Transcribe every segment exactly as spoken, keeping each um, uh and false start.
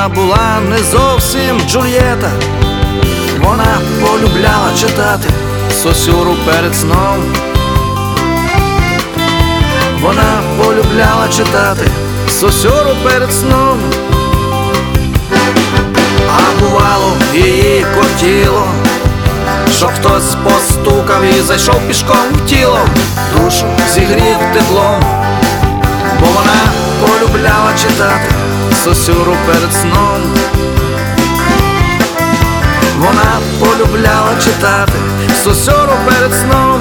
вона була не зовсім Джульєта. Вона полюбляла читати Сосюру перед сном. Вона полюбляла читати Сосюру перед сном. А бувало, її кортіло, щоб хтось постукав і зайшов пішком в тіло, душу зігрів теплом. Бо вона полюбляла читати Сосюру перед сном. Вона полюбляла читати Сосюру перед сном.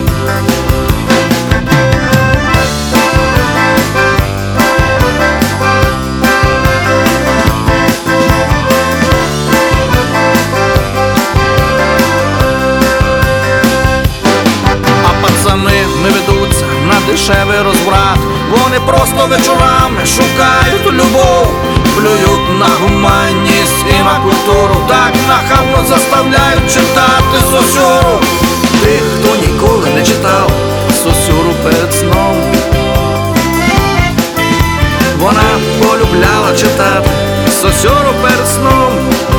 Не ведуться на дешевий розврат, вони просто вечорами шукають любов, плюють на гуманність і на культуру, так нахабно заставляють читати Сосюру. Тих, хто ніколи не читав Сосюру перед сном. Вона полюбляла читати Сосюру перед сном.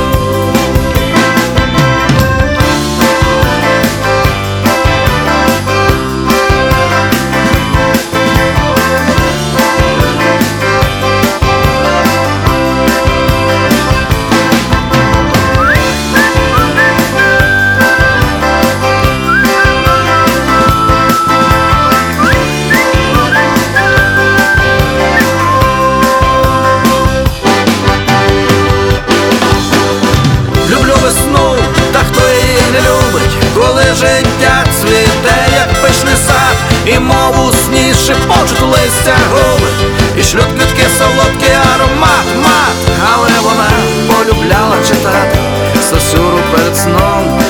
Та хто її не любить, коли життя цвіте, як пишний сад, і мов у сні шепочуть листя губи, і шлють квітки солодкий аромат, мат. Але вона полюбляла читати Сосюру перед сном.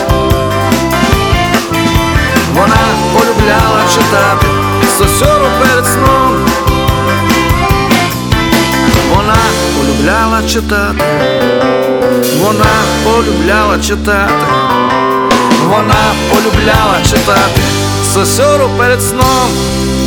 Вона полюбляла читати Сосюру перед сном. Вона полюбляла читати. Вона полюбляла читати. Вона полюбляла читати Сосюру перед сном.